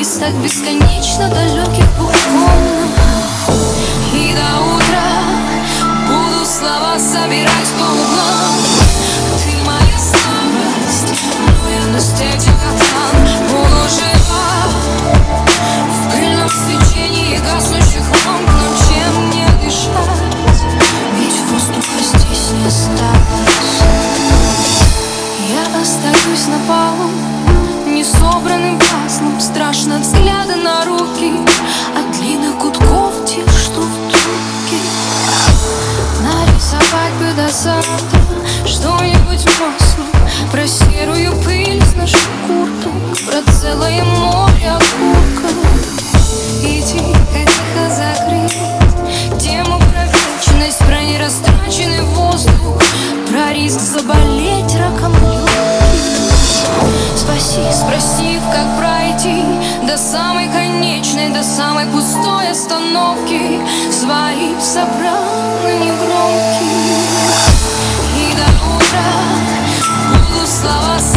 так бесконечно далеких двух комнат. И до утра буду слова собирать по углам. Ты моя слабость, но я на стезе катан. Буду жива в пыльном свечении гаснущих ламп. Но чем мне дышать, ведь воздуха здесь не осталось. Я остаюсь на полу несобранным пазлом. Страшно взгляда на руки, от длинных гудков тех, что в трубке. Нарисовать бы до завтра что-нибудь маслом про серую пыль с наших курток, про целое море окурков. И тихо-тихо закрыть тему про вечность, про нерастраченный воздух, про риск заболеть раком легких. Спросив, как пройти до самой конечной, до самой пустой остановки, свои собраны негромкие. И до утра буду слова